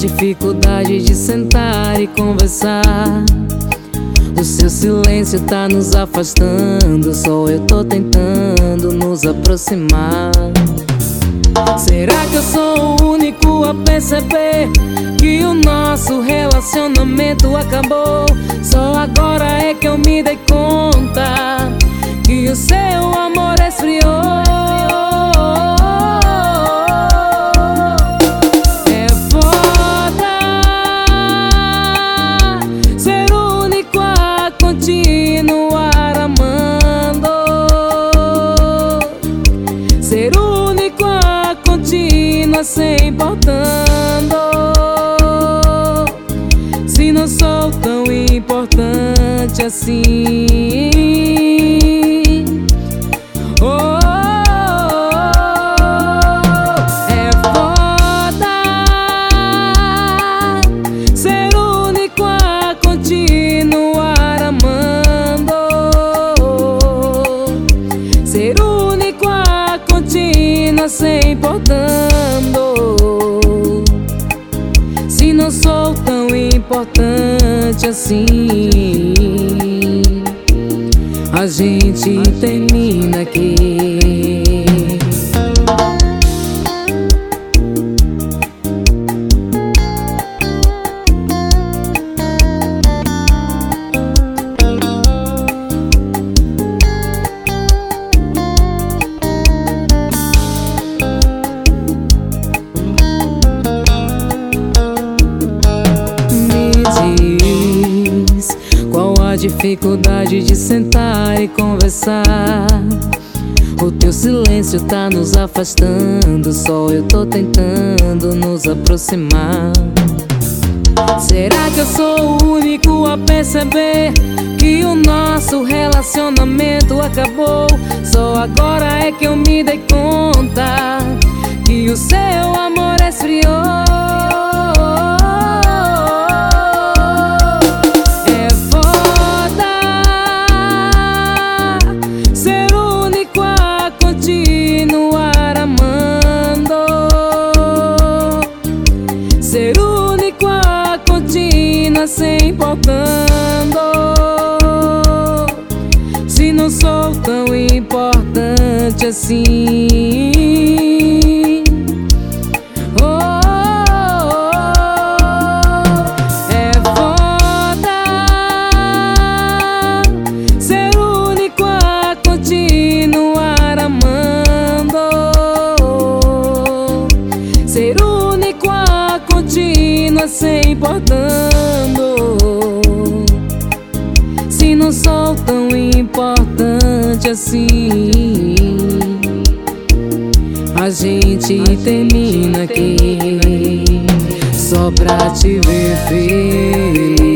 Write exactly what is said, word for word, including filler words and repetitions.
dificuldade de sentar e conversar. O seu silêncio tá nos afastando, só eu tô tentando nos aproximar. Será que eu sou o único a perceber que o nosso relacionamento acabou? Só agora é que eu me dei conta que o seu amor esfriou. É foda ser o único a continuar amando, ser o único a continuar se importando. Se não sou tão importante assim. Oh, oh, oh. É foda ser o único a continuar amando, ser o único a continuar se importando. Se não sou tão importante assim, a gente termina aqui. A dificuldade de sentar e conversar. O teu silêncio tá nos afastando, só eu tô tentando nos aproximar. Será que eu sou o único a perceber que o nosso relacionamento acabou? Só agora é que eu me dei conta que o seu amor esfriou. Ser o único a continuar se importando. Se não sou tão importante assim. Oh, oh, oh. É foda ser o único a continuar amando, ser o único a continua se importando. Se não sou tão importante assim, a gente termina aqui. Só pra te ver feliz.